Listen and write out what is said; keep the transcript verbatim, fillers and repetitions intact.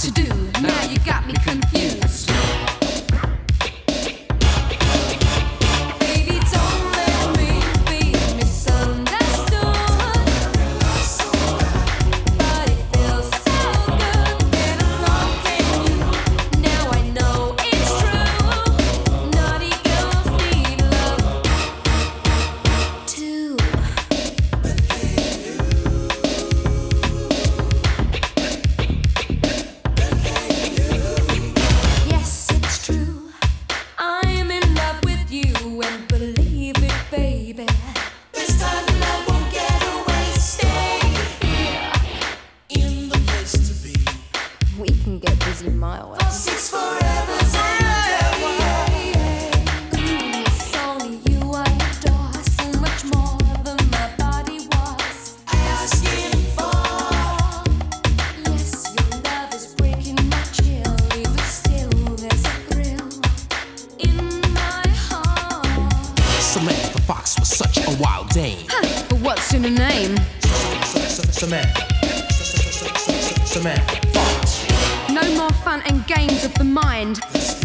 to do. Now you got me confused. Baby, don't let me be misunderstood. But it feels so good getting along with you. Now I know it's true. Naughty girls need love too. Yes, it's true. I'm in love with you, and believe it, baby. This time the love won't get away. Stay here in the place to be. We can get busy my way. For six forevers and a day. Ooh, it's only you I adore, so much more than my body was asking for. Yes, your love is breaking my chill, but still there's a thrill in my heart. Samantha Fox was such a wild dame. But what's in a name? Samantha. Samantha Fox. No more fun and games of the mind.